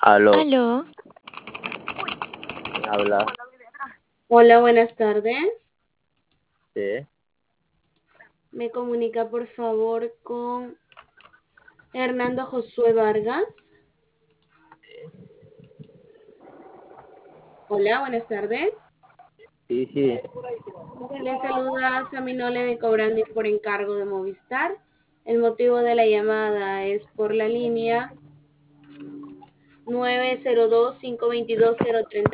Aló, Aló, ¿quién habla? Hola, buenas tardes. Sí, Me comunica por favor con Hernando Josué Vargas. Hola, buenas tardes. sí, sí. Le saluda Saminole de Cobrandi por encargo de Movistar. El motivo de la llamada es por la línea 902-522-030.